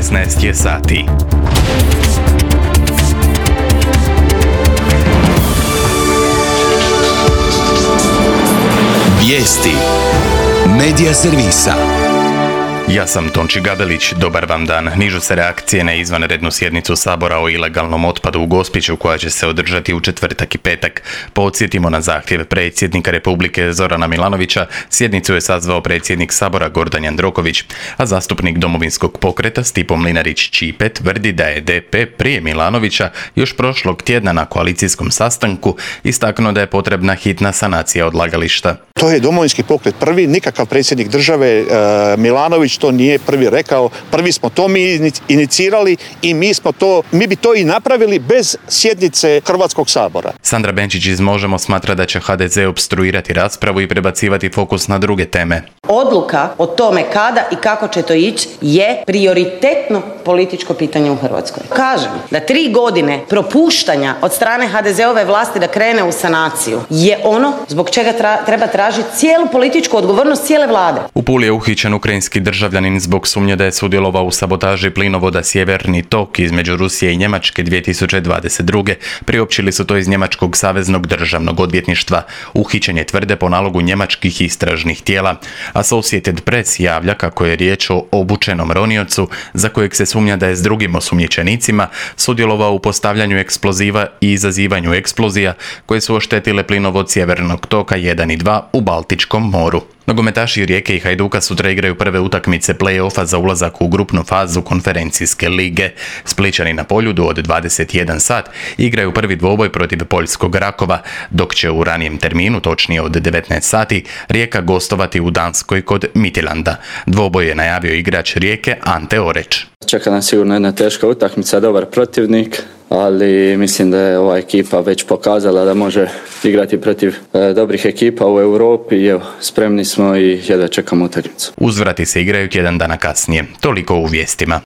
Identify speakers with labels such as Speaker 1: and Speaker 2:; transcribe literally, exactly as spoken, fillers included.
Speaker 1: šesnaest je sati.
Speaker 2: Vijesti Medija servisa.
Speaker 1: Ja sam Tonči Gabelić, dobar vam dan. Nižu se reakcije na izvanrednu sjednicu Sabora o ilegalnom otpadu u Gospiću koja će se održati u četvrtak i petak. Podsjetimo na zahtjev predsjednika Republike Zorana Milanovića, sjednicu je sazvao predsjednik Sabora Gordan Jandroković, a zastupnik Domovinskog pokreta Stipo Mlinarić-Ćipe tvrdi da je D P prije Milanovića još prošlog tjedna na koalicijskom sastanku istaknuo da je potrebna hitna sanacija odlagališta.
Speaker 3: To je Domovinski pokret prvi, nikakav predsjednik države e, Milanović to nije prvi rekao. Prvi smo to mi inicirali i mi smo to, mi bi to i napravili bez sjednice Hrvatskog sabora.
Speaker 1: Sandra Benčić iz Možemo smatra da će H D Z opstruirati raspravu i prebacivati fokus na druge teme.
Speaker 4: Odluka o tome kada i kako će to ići je prioritetno političko pitanje u Hrvatskoj. Kažem da tri godine propuštanja od strane H D Z-ove vlasti da krene u sanaciju je ono zbog čega tra- treba tražiti cijelu političku odgovornost cijele vlade.
Speaker 1: U Puli je uhićen ukrajinski državljanin zbog sumnje da je sudjelovao u sabotaži plinovoda Sjeverni tok između Rusije i Njemačke dvije tisuće dvadeset druge. Priopćili su to iz Njemačkog saveznog državnog odvjetništva. Uhićen je tvrde po nalogu njemačkih istražnih tijela. Associated Press javlja kako je riječ o obučenom roniocu za kojeg se sumnja da je s drugim osumnjičenicima sudjelovao u postavljanju eksploziva i izazivanju eksplozija koje su oštetile plinovod Sjevernog toka jedan i dva u Baltičkom moru. Nogometaši Rijeke i Hajduka sutra igraju prve utakmice play-offa za ulazak u grupnu fazu konferencijske lige. Splićani na Poljudu od dvadeset jedan sat igraju prvi dvoboj protiv poljskog Rakova, dok će u ranijem terminu, točnije od devetnaest sati, Rijeka gostovati u Danskoj kod Midtjylanda. Dvoboj je najavio igrač Rijeke Ante Oreć.
Speaker 5: Čeka nas sigurno jedna teška utakmica, dobar protivnik, ali mislim da je ova ekipa već pokazala da može igrati protiv e, dobrih ekipa u Europi i evo, spremni smo i jedva čekamo utakmicu.
Speaker 1: Uzvrati se igraju tjedan dana kasnije. Toliko u vijestima.